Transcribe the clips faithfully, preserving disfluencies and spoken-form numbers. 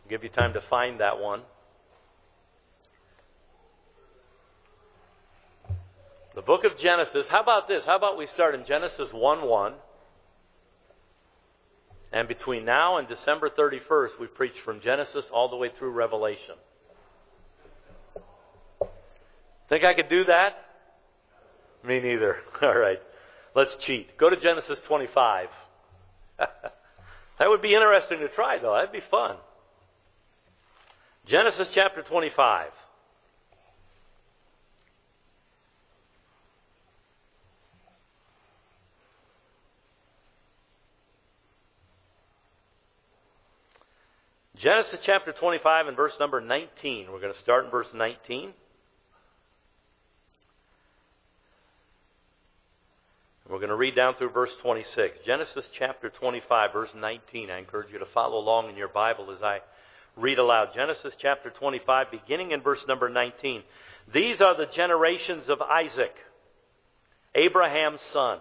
give you time to find that one. The book of Genesis. How about this? How about we start in Genesis one one? And between now and December thirty-first, we preach from Genesis all the way through Revelation. Think I could do that? Me neither. All right. Let's cheat. Go to Genesis twenty-five. That would be interesting to try, though. That'd be fun. Genesis chapter twenty-five. Genesis chapter twenty-five and verse number nineteen. We're going to start in verse nineteen. We're going to read down through verse twenty-six. Genesis chapter twenty-five, verse nineteen. I encourage you to follow along in your Bible as I read aloud. Genesis chapter twenty-five, beginning in verse number nineteen. These are the generations of Isaac, Abraham's son.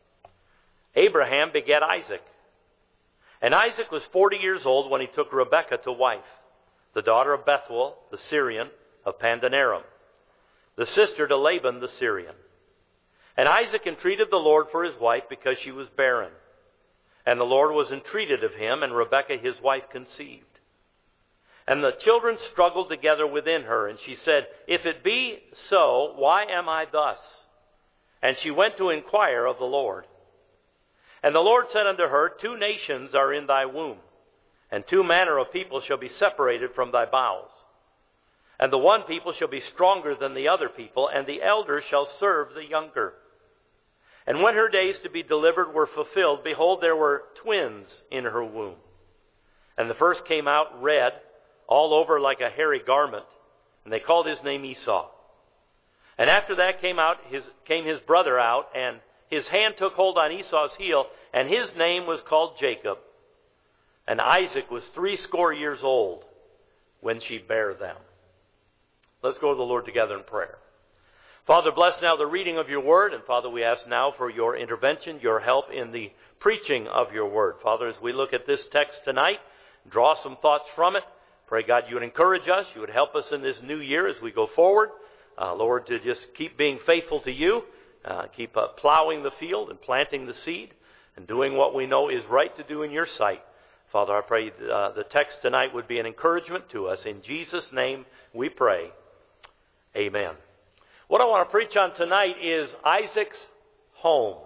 Abraham begat Isaac. And Isaac was forty years old when he took Rebekah to wife, the daughter of Bethuel, the Syrian, of Padanaram, the sister to Laban the Syrian. And Isaac entreated the Lord for his wife because she was barren. And the Lord was entreated of him, and Rebekah his wife conceived. And the children struggled together within her, and she said, If it be so, why am I thus? And she went to inquire of the Lord. And the Lord said unto her, Two nations are in thy womb, and two manner of people shall be separated from thy bowels. And the one people shall be stronger than the other people, and the elder shall serve the younger. And when her days to be delivered were fulfilled, behold, there were twins in her womb. And the first came out red, all over like a hairy garment, and they called his name Esau. And after that came out his came his brother out, and his hand took hold on Esau's heel, and his name was called Jacob. And Isaac was threescore years old when she bare them. Let's go to the Lord together in prayer. Father, bless now the reading of your word, and Father, we ask now for your intervention, your help in the preaching of your word. Father, as we look at this text tonight, draw some thoughts from it. Pray, God, you would encourage us, you would help us in this new year as we go forward. Uh, Lord, to just keep being faithful to you, uh, keep uh, plowing the field and planting the seed, and doing what we know is right to do in your sight. Father, I pray uh, the text tonight would be an encouragement to us. In Jesus' name we pray. Amen. What I want to preach on tonight is Isaac's home.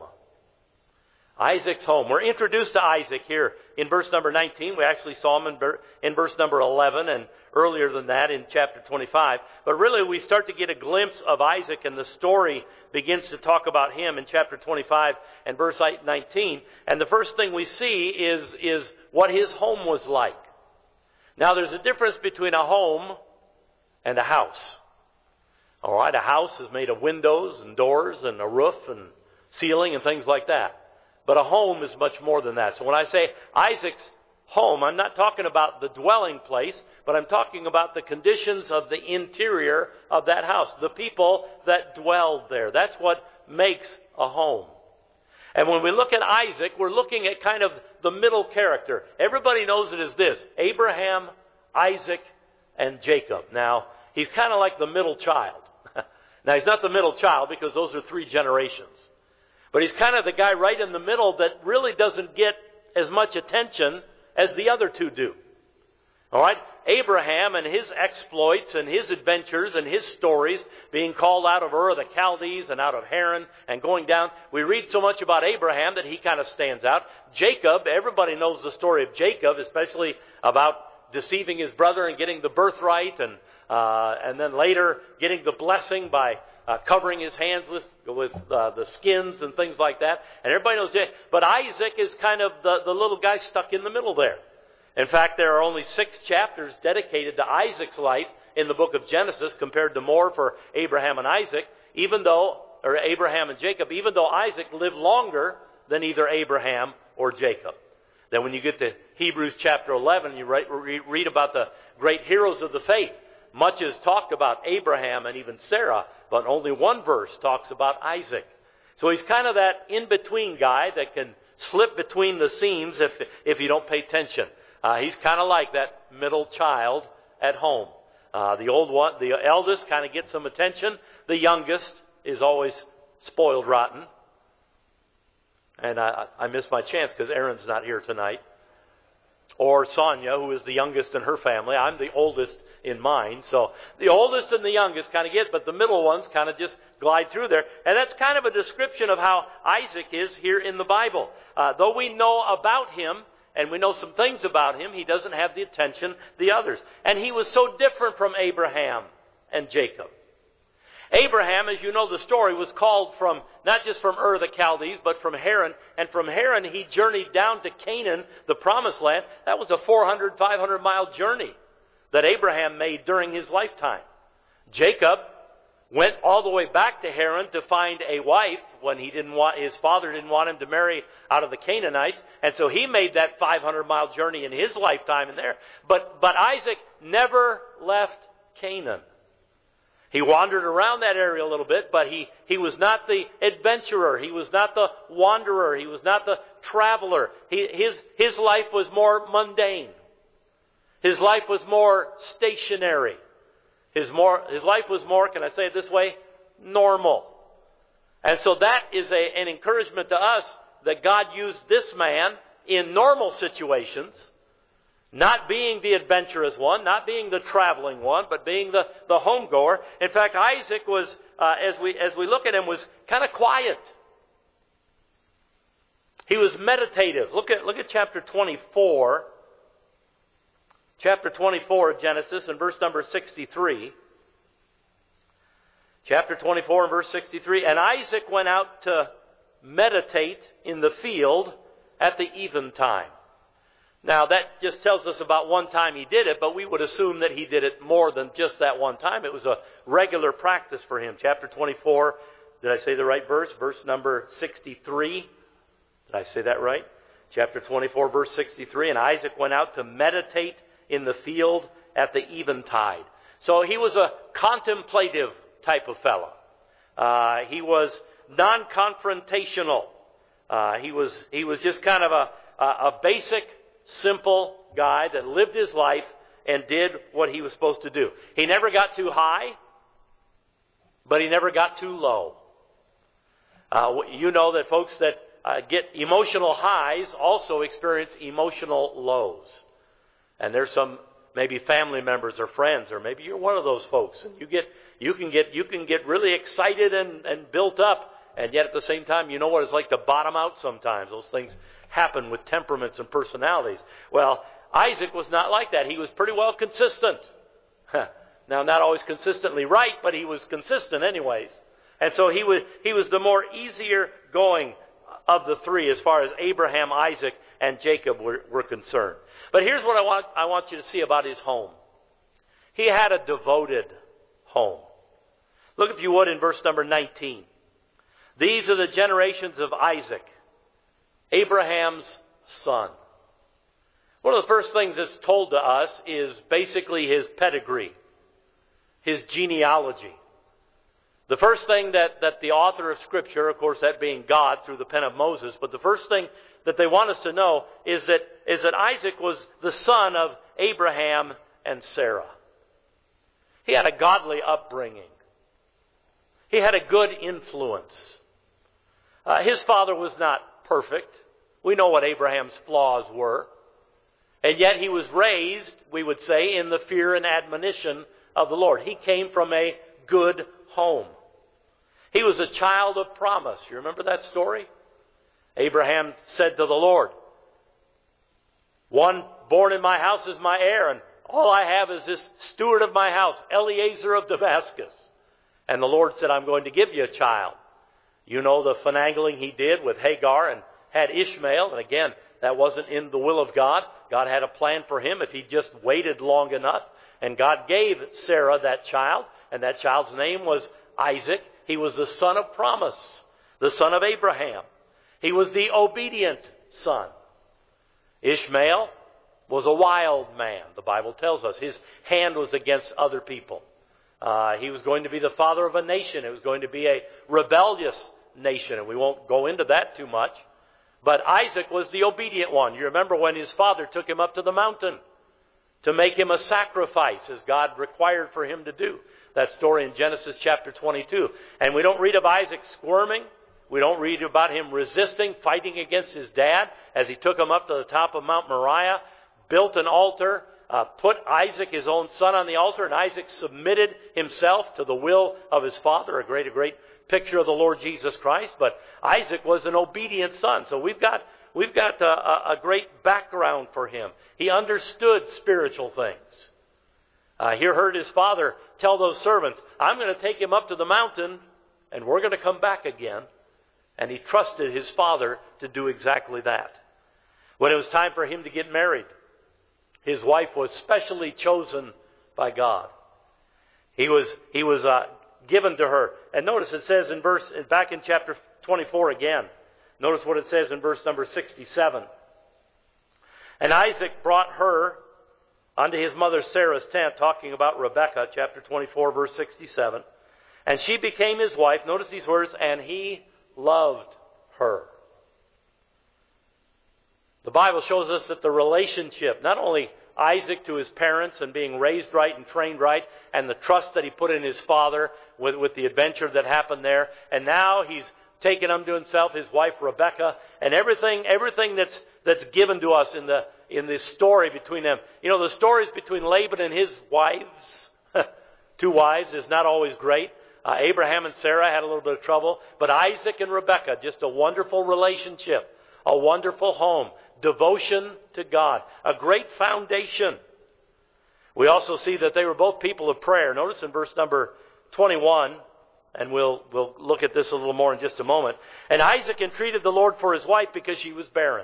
Isaac's home. We're introduced to Isaac here in verse number nineteen. We actually saw him in, in verse number eleven and earlier than that in chapter twenty-five. But really we start to get a glimpse of Isaac, and the story begins to talk about him in chapter twenty-five and verse nineteen. And the first thing we see is, is what his home was like. Now there's a difference between a home and a house. All right, a house is made of windows and doors and a roof and ceiling and things like that. But a home is much more than that. So when I say Isaac's home, I'm not talking about the dwelling place, but I'm talking about the conditions of the interior of that house, the people that dwelled there. That's what makes a home. And when we look at Isaac, we're looking at kind of the middle character. Everybody knows it as this: Abraham, Isaac, and Jacob. Now, he's kind of like the middle child. Now, he's not the middle child because those are three generations. But he's kind of the guy right in the middle that really doesn't get as much attention as the other two do. All right? Abraham and his exploits and his adventures and his stories, being called out of Ur of the Chaldees and out of Haran and going down. We read so much about Abraham that he kind of stands out. Jacob, everybody knows the story of Jacob, especially about deceiving his brother and getting the birthright, and uh, and then later getting the blessing by uh, covering his hands with with uh, the skins and things like that. And everybody knows that. But Isaac is kind of the, the little guy stuck in the middle there. In fact, there are only six chapters dedicated to Isaac's life in the book of Genesis compared to more for Abraham and Isaac, even though, or Abraham and Jacob, even though Isaac lived longer than either Abraham or Jacob. Then when you get to Hebrews chapter eleven, you read about the great heroes of the faith. Much is talked about Abraham and even Sarah, but only one verse talks about Isaac. So he's kind of that in-between guy that can slip between the seams if, if you don't pay attention. Uh, he's kind of like that middle child at home. Uh, the old one, the eldest kind of gets some attention. The youngest is always spoiled rotten. And I, I miss my chance because Aaron's not here tonight. Or Sonia, who is the youngest in her family. I'm the oldest in mine. So the oldest and the youngest kind of get, but the middle ones kind of just glide through there. And that's kind of a description of how Isaac is here in the Bible. Uh, though we know about him, and we know some things about him, he doesn't have the attention the others. And he was so different from Abraham and Jacob. Abraham, as you know the story, was called from, not just from Ur the Chaldees, but from Haran. And from Haran he journeyed down to Canaan, the promised land. That was a four hundred, five hundred mile journey that Abraham made during his lifetime. Jacob went all the way back to Haran to find a wife when he didn't want, his father didn't want him to marry out of the Canaanites. And so he made that five hundred mile journey in his lifetime in there. But, but Isaac never left Canaan. He wandered around that area a little bit, but he, he was not the adventurer. He was not the wanderer. He was not the traveler. He, his, his life was more mundane. His life was more stationary. His, more, his life was more, can I say it this way, normal. And so that is a, an encouragement to us that God used this man in normal situations, not being the adventurous one, not being the traveling one, but being the, the homegoer. In fact, Isaac was, uh, as we as we look at him, was kind of quiet. He was meditative. Look at look at chapter twenty-four. Chapter twenty-four of Genesis and verse number sixty-three. Chapter twenty-four and verse sixty-three. And Isaac went out to meditate in the field at the eventime. Now, that just tells us about one time he did it, but we would assume that he did it more than just that one time. It was a regular practice for him. Chapter twenty-four, did I say the right verse? Verse number sixty-three. Did I say that right? Chapter twenty-four, verse sixty-three. And Isaac went out to meditate in the field at the eventide. So he was a contemplative type of fellow. Uh, he was non-confrontational. Uh, he was he was just kind of a, a, a basic, simple guy that lived his life and did what he was supposed to do. He never got too high, but he never got too low. Uh, you know that folks that uh, get emotional highs also experience emotional lows. And there's some maybe family members or friends, or maybe you're one of those folks, and you get you can get you can get really excited and, and built up, and yet at the same time you know what it's like to bottom out sometimes. Those things happen with temperaments and personalities. Well, Isaac was not like that. He was pretty well consistent. Now, not always consistently right, but he was consistent anyways. And so he was he was the more easier going of the three as far as Abraham, Isaac, and Jacob were, were concerned. But here's what I want I want you to see about his home. He had a devoted home. Look, if you would, in verse number nineteen. These are the generations of Isaac, Abraham's son. One of the first things that's told to us is basically his pedigree, his genealogy. The first thing that, that the author of Scripture, of course that being God through the pen of Moses, but the first thing that they want us to know is that, is that Isaac was the son of Abraham and Sarah. He had a godly upbringing. He had a good influence. Uh, his father was not perfect. We know what Abraham's flaws were. And yet he was raised, we would say, in the fear and admonition of the Lord. He came from a good home. He was a child of promise. You remember that story? Abraham said to the Lord, "One born in my house is my heir, and all I have is this steward of my house, Eliezer of Damascus." And the Lord said, "I'm going to give you a child." You know the finagling he did with Hagar and had Ishmael. And again, that wasn't in the will of God. God had a plan for him if he just waited long enough. And God gave Sarah that child. And that child's name was Isaac. He was the son of promise, the son of Abraham. He was the obedient son. Ishmael was a wild man, the Bible tells us. His hand was against other people. Uh, he was going to be the father of a nation. It was going to be a rebellious nation, and we won't go into that too much. But Isaac was the obedient one. You remember when his father took him up to the mountain to make him a sacrifice, as God required for him to do. That story in Genesis chapter twenty-two. And we don't read of Isaac squirming. We don't read about him resisting, fighting against his dad as he took him up to the top of Mount Moriah, built an altar, uh, put Isaac, his own son, on the altar, and Isaac submitted himself to the will of his father. A great, a great picture of the Lord Jesus Christ. But Isaac was an obedient son. So we've got we've got a, a great background for him. He understood spiritual things. Uh, he heard his father tell those servants, I'm going to take him up to the mountain and we're going to come back again. And he trusted his father to do exactly that. When it was time for him to get married, his wife was specially chosen by God. He was he was uh, given to her. And notice it says in verse back in chapter twenty-four again. Notice what it says in verse number sixty-seven. And Isaac brought her unto his mother Sarah's tent, talking about Rebekah, chapter twenty-four, verse sixty-seven. And she became his wife. Notice these words, and he loved her. The Bible shows us that the relationship, not only Isaac to his parents and being raised right and trained right, and the trust that he put in his father with, with the adventure that happened there, and now he's taken unto himself his wife Rebekah, and everything everything that's that's given to us in the in this story between them. You know, the stories between Laban and his wives, two wives, is not always great. Uh, Abraham and Sarah had a little bit of trouble, but Isaac and Rebekah, just a wonderful relationship, a wonderful home, devotion to God, a great foundation. We also see that they were both people of prayer. Notice in verse number twenty-one, and we'll we'll look at this a little more in just a moment. And Isaac entreated the Lord for his wife because she was barren.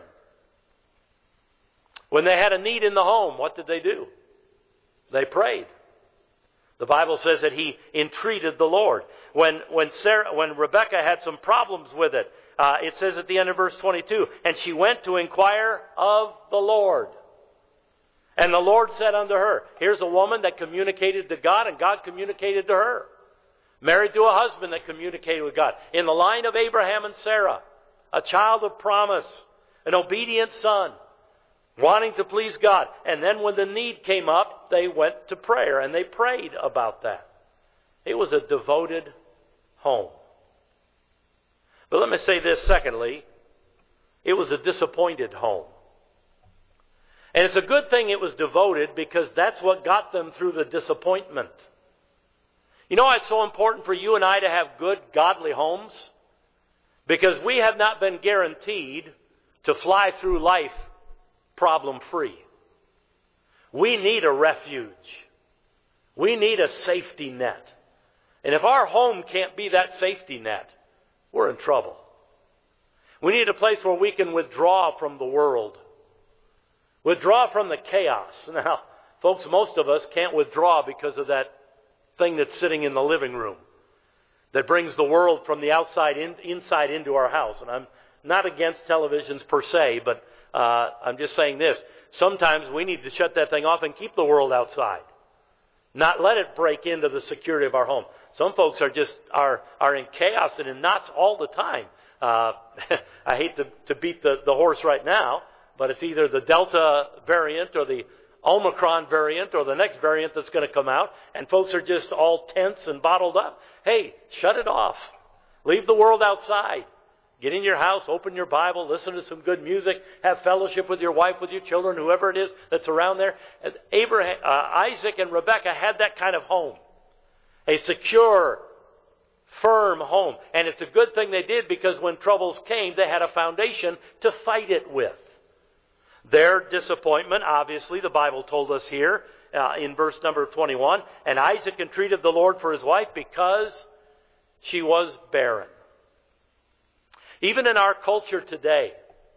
When they had a need in the home, what did they do? They prayed. The Bible says that he entreated the Lord. When when Sarah, when Rebekah had some problems with it, uh, it says at the end of verse twenty-two, and she went to inquire of the Lord. And the Lord said unto her, here's a woman that communicated to God, and God communicated to her. Married to a husband that communicated with God. In the line of Abraham and Sarah, a child of promise, an obedient son, wanting to please God. And then when the need came up, they went to prayer and they prayed about that. It was a devoted home. But let me say this secondly. It was a disappointed home. And it's a good thing it was devoted because that's what got them through the disappointment. You know why it's so important for you and I to have good, godly homes? Because we have not been guaranteed to fly through life problem-free. We need a refuge. We need a safety net. And if our home can't be that safety net, we're in trouble. We need a place where we can withdraw from the world. Withdraw from the chaos. Now, folks, most of us can't withdraw because of that thing that's sitting in the living room that brings the world from the outside in, inside into our house. And I'm not against televisions per se, but uh, I'm just saying this. Sometimes we need to shut that thing off and keep the world outside. Not let it break into the security of our home. Some folks are just are are in chaos and in knots all the time. Uh, I hate to, to beat the, the horse right now, but it's either the Delta variant or the Omicron variant or the next variant that's going to come out, and folks are just all tense and bottled up. Hey, shut it off. Leave the world outside. Get in your house, open your Bible, listen to some good music, have fellowship with your wife, with your children, whoever it is that's around there. Abraham, uh, Isaac and Rebekah had that kind of home. A secure, firm home. And it's a good thing they did because when troubles came, they had a foundation to fight it with. Their disappointment, obviously, the Bible told us here uh, in verse number twenty-one, and Isaac entreated the Lord for his wife because she was barren. Even in our culture today,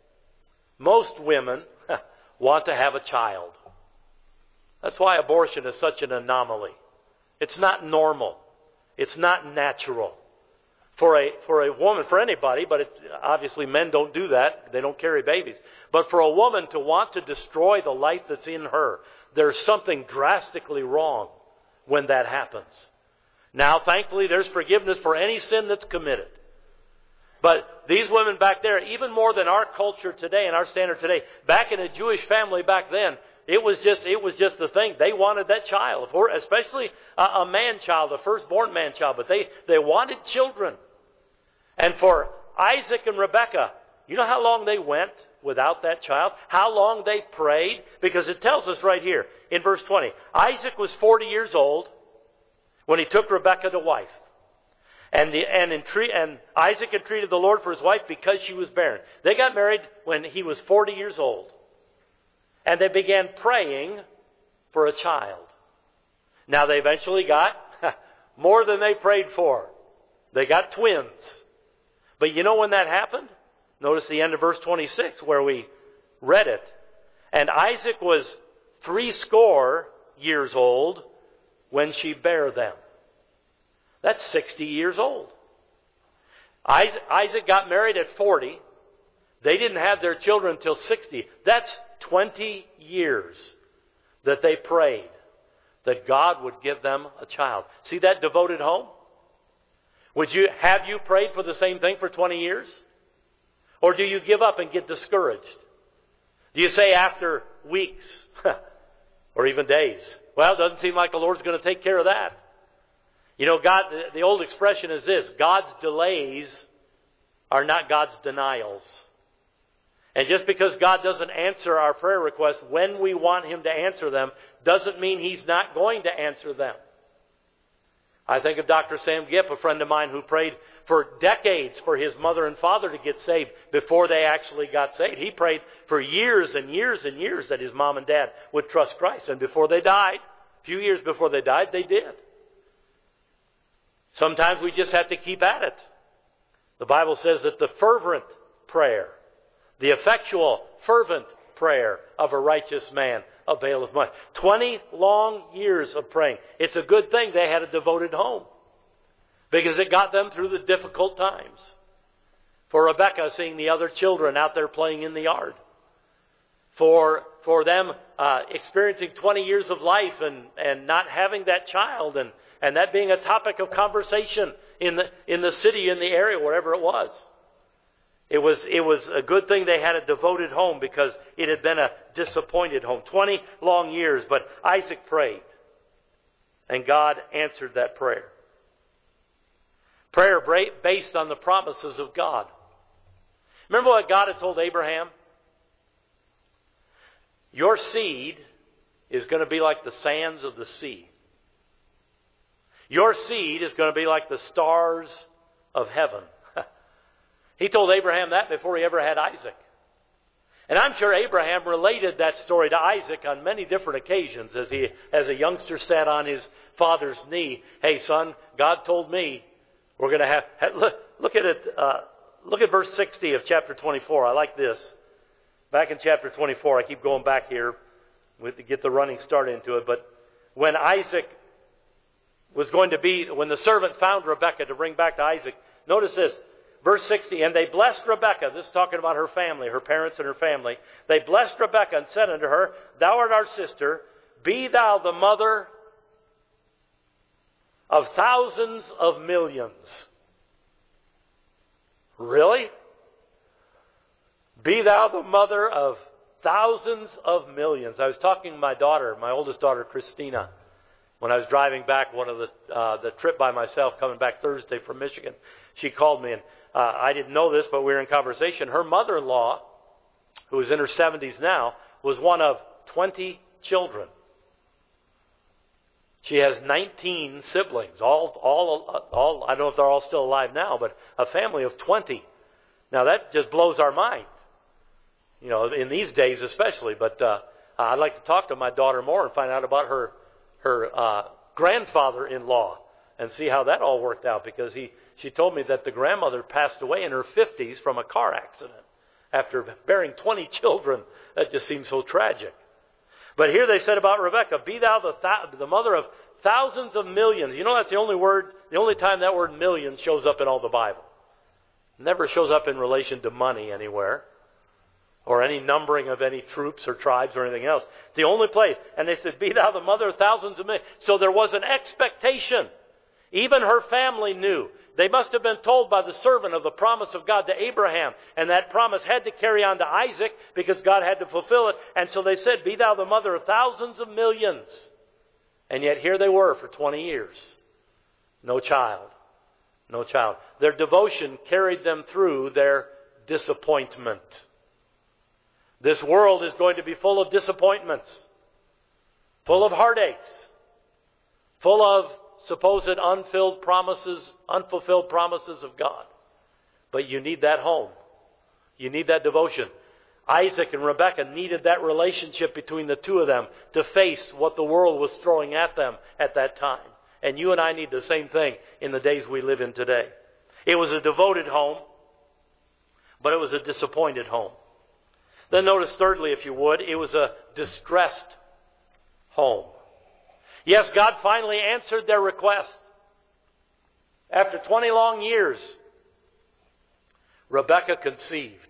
most women want to have a child. That's why abortion is such an anomaly. It's not normal. It's not natural. For a for a woman, for anybody, but it, obviously men don't do that. They don't carry babies. But for a woman to want to destroy the life that's in her, there's something drastically wrong when that happens. Now, thankfully, there's forgiveness for any sin that's committed. But these women back there, even more than our culture today and our standard today, back in a Jewish family back then, it was just it was just the thing. They wanted that child, or especially a, a man child, a firstborn man child. But they, they wanted children. And for Isaac and Rebekah, you know how long they went without that child? How long they prayed? Because it tells us right here in verse twenty. Isaac was forty years old when he took Rebekah to wife. And, the, and, entreat, and Isaac entreated the Lord for his wife because she was barren. They got married when he was forty years old. And they began praying for a child. Now they eventually got more than they prayed for. They got twins. But you know when that happened? Notice the end of verse twenty-six where we read it. And Isaac was three score years old when she bare them. That's sixty years old. Isaac, Isaac got married at forty. They didn't have their children until sixty. That's twenty years that they prayed that God would give them a child. See that devoted home? Would you have you prayed for the same thing for twenty years? Or do you give up and get discouraged? Do you say after weeks or even days, well, it doesn't seem like the Lord's going to take care of that? You know, God, the, the old expression is this: God's delays are not God's denials. And just because God doesn't answer our prayer requests when we want Him to answer them, doesn't mean He's not going to answer them. I think of Doctor Sam Gipp, a friend of mine who prayed for decades for his mother and father to get saved before they actually got saved. He prayed for years and years and years that his mom and dad would trust Christ. And before they died, a few years before they died, they did. Sometimes we just have to keep at it. The Bible says that the fervent prayer, the effectual, fervent prayer of a righteous man availeth much. Twenty long years of praying. It's a good thing they had a devoted home, because it got them through the difficult times. For Rebekah, seeing the other children out there playing in the yard. For for them uh, experiencing twenty years of life and, and not having that child, and, and that being a topic of conversation in the in the city, in the area, wherever it was. It was it was a good thing they had a devoted home, because it had been a disappointed home. Twenty long years, but Isaac prayed. And God answered that prayer. Prayer based on the promises of God. Remember what God had told Abraham? Your seed is going to be like the sands of the sea. Your seed is going to be like the stars of heaven. He told Abraham that before he ever had Isaac. And I'm sure Abraham related that story to Isaac on many different occasions as he, as a youngster, sat on his father's knee. Hey, son, God told me we're going to have... Look, look at it. Uh, look at verse sixty of chapter twenty-four. I like this. Back in chapter twenty-four, I keep going back here to get the running start into it. But when Isaac was going to be... When the servant found Rebekah to bring back to Isaac, notice this. Verse sixty, and they blessed Rebekah. This is talking about her family, her parents and her family. They blessed Rebekah and said unto her, Thou art our sister. Be thou the mother of thousands of millions. Really? Be thou the mother of thousands of millions. I was talking to my daughter, my oldest daughter, Christina, when I was driving back one of the uh, the trip by myself, coming back Thursday from Michigan. She called me, and uh, I didn't know this, but we were in conversation. Her mother-in-law, who is in her seventies now, was one of twenty children. She has nineteen siblings, all, all, all. I don't know if they're all still alive now, but a family of twenty. Now that just blows our mind, you know, in these days especially. But uh, I'd like to talk to my daughter more and find out about her her uh, grandfather-in-law and see how that all worked out, because he. She told me that the grandmother passed away in her fifties from a car accident after bearing twenty children. That just seems so tragic. But here they said about Rebekah, Be thou the, th- the mother of thousands of millions. You know, that's the only word, the only time that word millions shows up in all the Bible. It never shows up in relation to money anywhere, or any numbering of any troops or tribes or anything else. It's the only place. And they said, Be thou the mother of thousands of millions. So there was an expectation. Even her family knew. They must have been told by the servant of the promise of God to Abraham. And that promise had to carry on to Isaac because God had to fulfill it. And so they said, be thou the mother of thousands of millions. And yet here they were for twenty years. No child. No child. Their devotion carried them through their disappointment. This world is going to be full of disappointments. Full of heartaches. Full of supposed unfilled promises, unfulfilled promises of God. But you need that home. You need that devotion. Isaac and Rebekah needed that relationship between the two of them to face what the world was throwing at them at that time. And you and I need the same thing in the days we live in today. It was a devoted home, but it was a disappointed home. Then notice thirdly, if you would, it was a distressed home. Yes, God finally answered their request. After twenty long years, Rebekah conceived.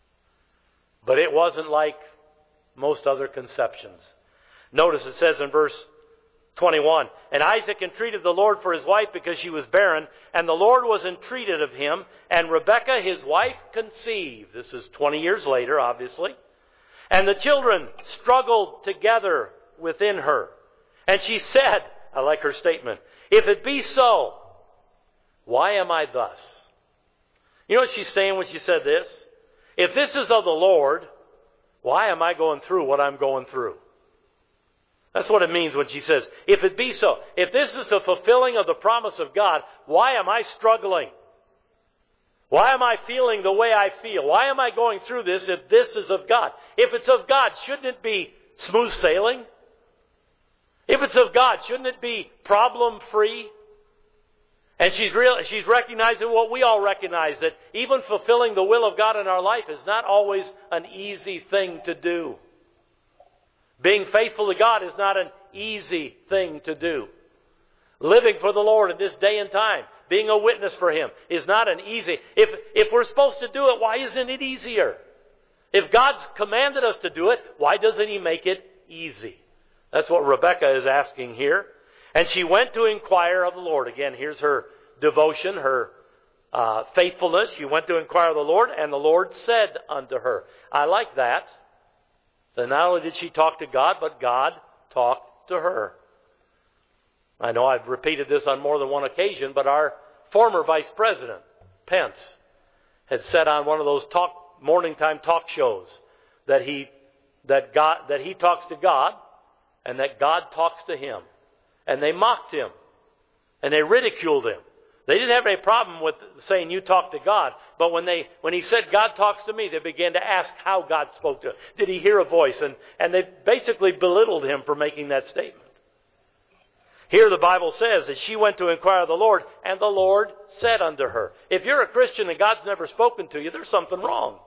But it wasn't like most other conceptions. Notice it says in verse twenty-one, and Isaac entreated the Lord for his wife because she was barren, and the Lord was entreated of him, and Rebekah his wife conceived. This is twenty years later, obviously. And the children struggled together within her. And she said, I like her statement, if it be so, why am I thus? You know what she's saying when she said this? If this is of the Lord, why am I going through what I'm going through? That's what it means when she says, if it be so, if this is the fulfilling of the promise of God, why am I struggling? Why am I feeling the way I feel? Why am I going through this if this is of God? If it's of God, shouldn't it be smooth sailing? If it's of God, shouldn't it be problem-free? And she's real, she's recognizing what we all recognize, that even fulfilling the will of God in our life is not always an easy thing to do. Being faithful to God is not an easy thing to do. Living for the Lord in this day and time, being a witness for Him, is not an easy. If, if we're supposed to do it, why isn't it easier? If God's commanded us to do it, why doesn't He make it easy? That's what Rebekah is asking here. And she went to inquire of the Lord. Again, here's her devotion, her uh, faithfulness. She went to inquire of the Lord, and the Lord said unto her. I like that. So not only did she talk to God, but God talked to her. I know I've repeated this on more than one occasion, but our former Vice President, Pence, had said on one of those talk, morning time talk shows that he that God that he talks to God and that God talks to him. And they mocked him. And they ridiculed him. They didn't have any problem with saying you talk to God. But when they when he said God talks to me, they began to ask how God spoke to him. Did he hear a voice? And, and they basically belittled him for making that statement. Here the Bible says that she went to inquire of the Lord, and the Lord said unto her. If you're a Christian and God's never spoken to you, there's something wrong.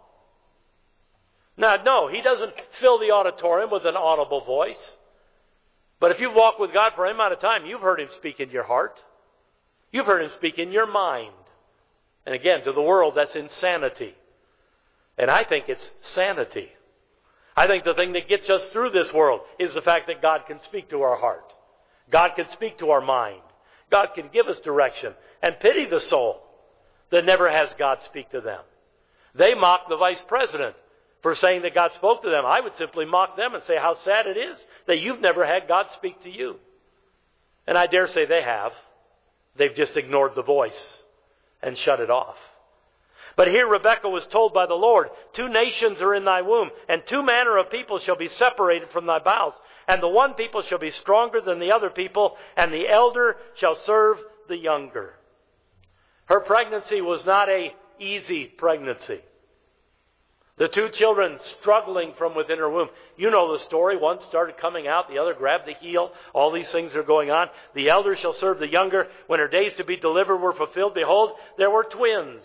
Now, no, He doesn't fill the auditorium with an audible voice. But if you've walked with God for any amount of time, you've heard Him speak in your heart. You've heard Him speak in your mind. And again, to the world, that's insanity. And I think it's sanity. I think the thing that gets us through this world is the fact that God can speak to our heart. God can speak to our mind. God can give us direction. And pity the soul that never has God speak to them. They mock the vice president for saying that God spoke to them. I would simply mock them and say how sad it is that you've never had God speak to you. And I dare say they have. They've just ignored the voice and shut it off. But here Rebekah was told by the Lord, two nations are in thy womb, and two manner of people shall be separated from thy bowels. And the one people shall be stronger than the other people, and the elder shall serve the younger. Her pregnancy was not an easy pregnancy. The two children struggling from within her womb. You know the story. One started coming out. The other grabbed the heel. All these things are going on. The elder shall serve the younger. When her days to be delivered were fulfilled, behold, there were twins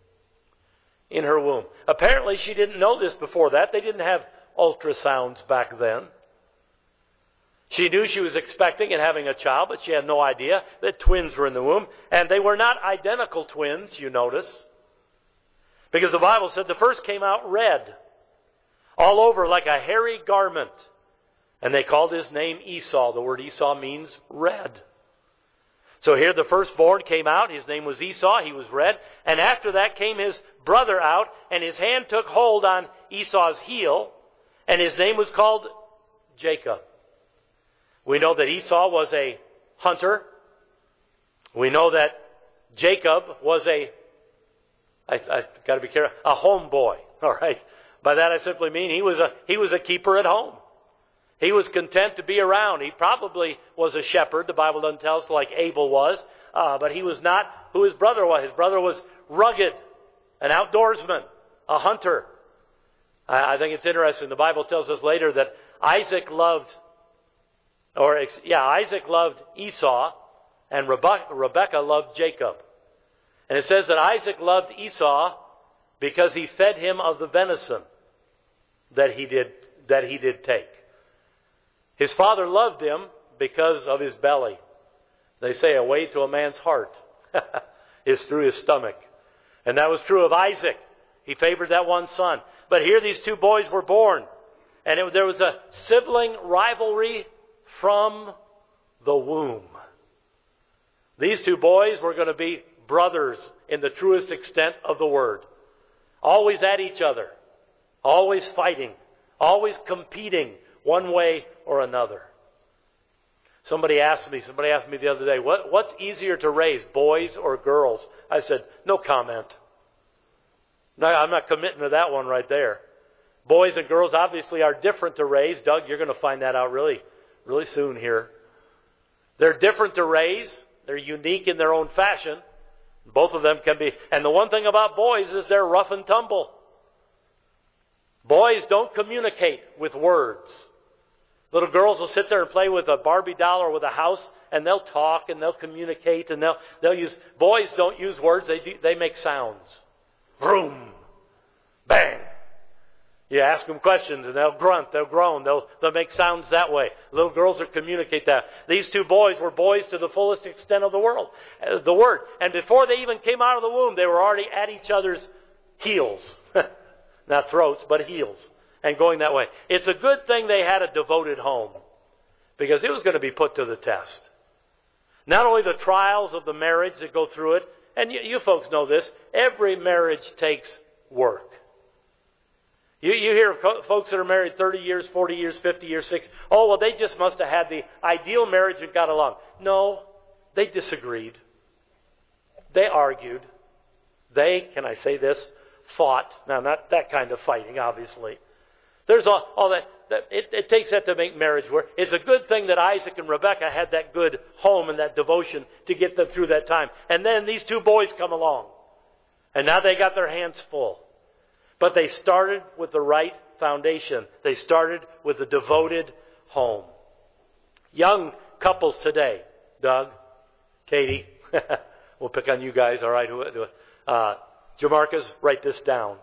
in her womb. Apparently she didn't know this before that. They didn't have ultrasounds back then. She knew she was expecting and having a child, but she had no idea that twins were in the womb. And they were not identical twins, you notice. Because the Bible said the first came out red, all over like a hairy garment. And they called his name Esau. The word Esau means red. So here the firstborn came out. His name was Esau. He was red. And after that came his brother out, and his hand took hold on Esau's heel, and his name was called Jacob. We know that Esau was a hunter. We know that Jacob was a, I, I got to be careful, a homeboy. All right. By that I simply mean he was a he was a keeper at home. He was content to be around. He probably was a shepherd. The Bible doesn't tell us like Abel was, uh, but he was not who his brother was. His brother was rugged, an outdoorsman, a hunter. I, I think it's interesting. The Bible tells us later that Isaac loved, or yeah, Isaac loved Esau, and Rebecca, Rebecca loved Jacob. And it says that Isaac loved Esau because he fed him of the venison that he did that he did take. His father loved him because of his belly. They say a way to a man's heart is through his stomach. And that was true of Isaac. He favored that one son. But here these two boys were born. And it, there was a sibling rivalry from the womb. These two boys were going to be brothers in the truest extent of the word. Always at each other. Always fighting. Always competing one way or another. Somebody asked me, somebody asked me the other day, what, what's easier to raise, boys or girls? I said, no comment. No, I'm not committing to that one right there. Boys and girls obviously are different to raise. Doug, you're going to find that out really, really soon here. They're different to raise. They're unique in their own fashion. Both of them can be. And the one thing about boys is they're rough and tumble. Boys don't communicate with words. Little girls will sit there and play with a Barbie doll or with a house, and they'll talk and they'll communicate and they'll they'll use. Boys don't use words; they do, they make sounds. Vroom, bang. You ask them questions and they'll grunt, they'll groan, they'll they'll make sounds that way. Little girls will communicate that. These two boys were boys to the fullest extent of the world, uh, the word. And before they even came out of the womb, they were already at each other's heels, not throats, but heels. And going that way. It's a good thing they had a devoted home, because it was going to be put to the test. Not only the trials of the marriage that go through it, and you, you folks know this, every marriage takes work. You, you hear of co- folks that are married thirty years, forty years, fifty years, sixty. Oh, well, they just must have had the ideal marriage and got along. No, they disagreed. They argued. They, can I say this, fought. Now, not that kind of fighting, obviously. There's all, all that, that it, it takes that to make marriage work. It's a good thing that Isaac and Rebekah had that good home and that devotion to get them through that time. And then these two boys come along. And now they got their hands full. But they started with the right foundation. They started with a devoted home. Young couples today, Doug, Katie, we'll pick on you guys, all right? Uh, Jamarcus, write this down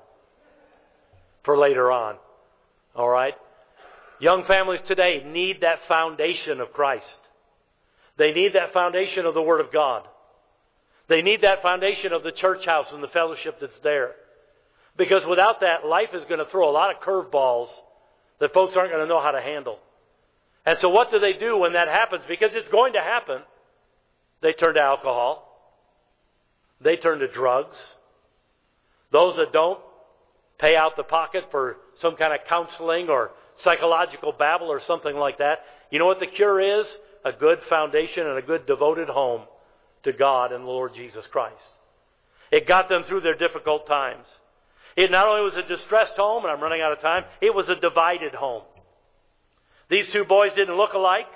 for later on. All right? Young families today need that foundation of Christ. They need that foundation of the Word of God. They need that foundation of the church house and the fellowship that's there. Because without that, life is going to throw a lot of curveballs that folks aren't going to know how to handle. And so what do they do when that happens? Because it's going to happen. They turn to alcohol. They turn to drugs. Those that don't pay out the pocket for some kind of counseling or psychological babble or something like that. You know what the cure is? A good foundation and a good devoted home to God and the Lord Jesus Christ. It got them through their difficult times. It not only was a distressed home, and I'm running out of time, it was a divided home. These two boys didn't look alike.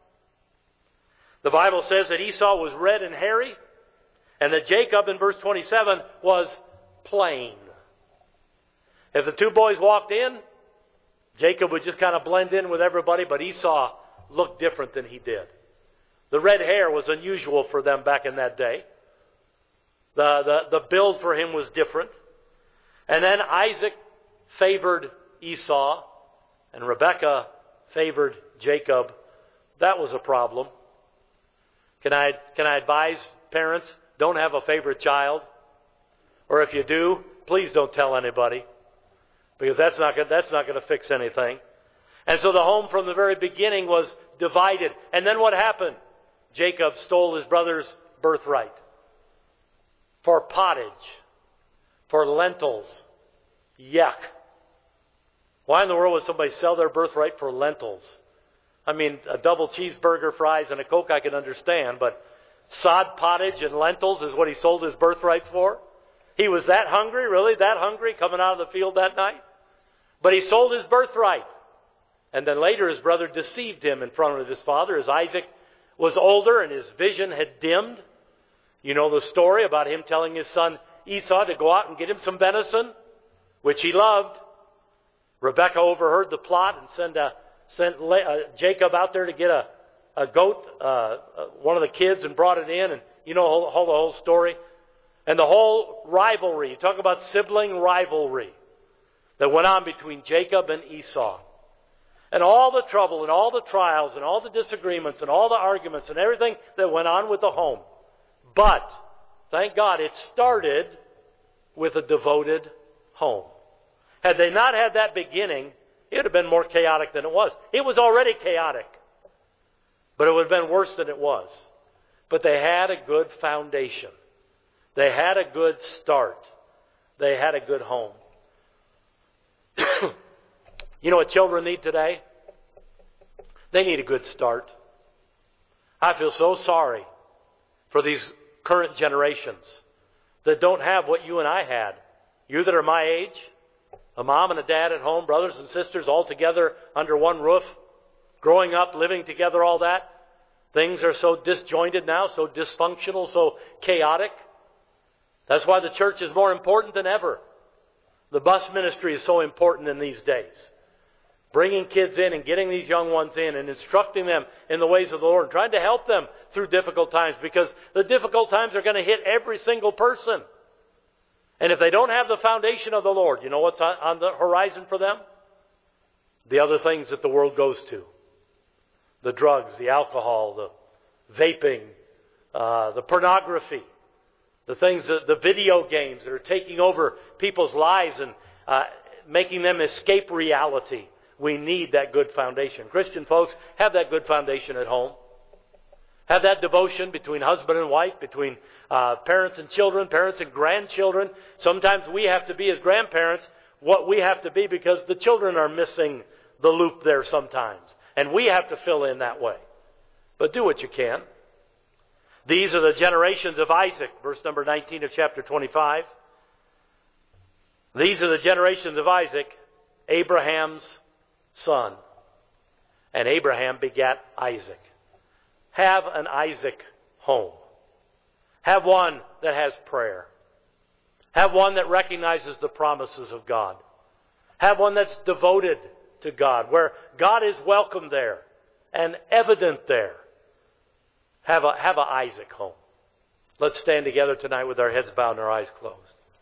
The Bible says that Esau was red and hairy, and that Jacob in verse twenty-seven was plain. If the two boys walked in, Jacob would just kind of blend in with everybody, but Esau looked different than he did. The red hair was unusual for them back in that day. The, the, the build for him was different. And then Isaac favored Esau, and Rebekah favored Jacob. That was a problem. Can I, can I advise parents, don't have a favorite child? Or if you do, please don't tell anybody. Because that's not gonna, that's not going to fix anything. And so the home from the very beginning was divided. And then what happened? Jacob stole his brother's birthright for pottage, for lentils. Yuck. Why in the world would somebody sell their birthright for lentils? I mean, a double cheeseburger, fries, and a Coke I can understand, but sod pottage and lentils is what he sold his birthright for? He was that hungry, really that hungry, coming out of the field that night? But he sold his birthright. And then later his brother deceived him in front of his father as Isaac was older and his vision had dimmed. You know the story about him telling his son Esau to go out and get him some venison, which he loved. Rebekah overheard the plot and sent, a, sent uh, Jacob out there to get a, a goat, uh, uh, one of the kids, and brought it in. And you know whole, whole, the whole story. And the whole rivalry, you talk about sibling rivalry that went on between Jacob and Esau. And all the trouble and all the trials and all the disagreements and all the arguments and everything that went on with the home. But, thank God, it started with a devoted home. Had they not had that beginning, it would have been more chaotic than it was. It was already chaotic. But it would have been worse than it was. But they had a good foundation. They had a good start. They had a good home. You know what children need today? They need a good start. I feel so sorry for these current generations that don't have what you and I had. You that are my age, a mom and a dad at home, brothers and sisters all together under one roof, growing up, living together, all that. Things are so disjointed now, so dysfunctional, so chaotic. That's why the church is more important than ever. The bus ministry is so important in these days. Bringing kids in and getting these young ones in and instructing them in the ways of the Lord, and trying to help them through difficult times, because the difficult times are going to hit every single person. And if they don't have the foundation of the Lord, you know what's on the horizon for them? The other things that the world goes to. The drugs, the alcohol, the vaping, uh, the pornography, the things, that, the video games that are taking over people's lives and uh, making them escape reality. We need that good foundation. Christian folks, have that good foundation at home. Have that devotion between husband and wife, between uh, parents and children, parents and grandchildren. Sometimes we have to be, as grandparents, what we have to be because the children are missing the loop there sometimes. And we have to fill in that way. But do what you can. These are the generations of Isaac, verse number nineteen of chapter twenty-five. These are the generations of Isaac, Abraham's son. And Abraham begat Isaac. Have an Isaac home. Have one that has prayer. Have one that recognizes the promises of God. Have one that's devoted to God, where God is welcome there and evident there. Have a, have a Isaac home. Let's stand together tonight with our heads bowed and our eyes closed.